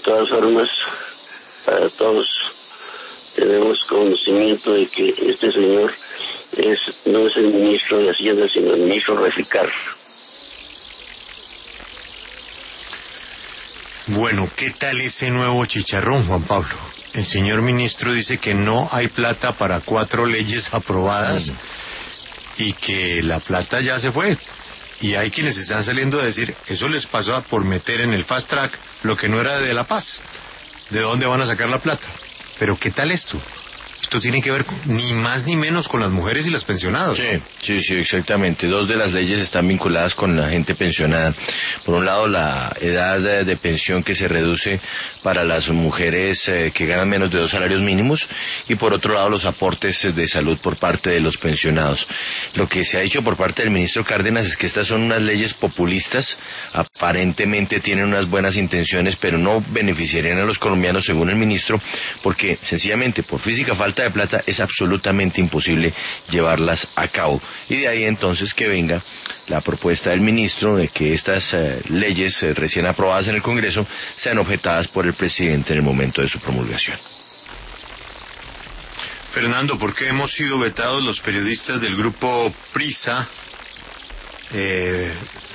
todas formas, para todos tenemos conocimiento de que este señor no es el ministro de Hacienda, sino el ministro Reficar. Bueno, ¿qué tal ese nuevo chicharrón, Juan Pablo? El señor ministro dice que no hay plata para 4 leyes aprobadas y que la plata ya se fue. Y hay quienes están saliendo a decir, eso les pasó por meter en el fast track lo que no era de la paz. ¿De dónde van a sacar la plata? Pero ¿qué tal esto? Esto tiene que ver ni más ni menos con las mujeres y los pensionados. Sí, exactamente. 2 de las leyes están vinculadas con la gente pensionada. Por un lado, la edad de pensión que se reduce para las mujeres que ganan menos de 2 salarios mínimos, y por otro lado, los aportes de salud por parte de los pensionados. Lo que se ha dicho por parte del ministro Cárdenas es que estas son unas leyes populistas, aparentemente tienen unas buenas intenciones, pero no beneficiarían a los colombianos, según el ministro, porque sencillamente por física falta de plata es absolutamente imposible llevarlas a cabo. Y de ahí entonces que venga la propuesta del ministro de que estas leyes recién aprobadas en el Congreso sean objetadas por el presidente en el momento de su promulgación. Fernando, ¿por qué hemos sido vetados los periodistas del grupo Prisa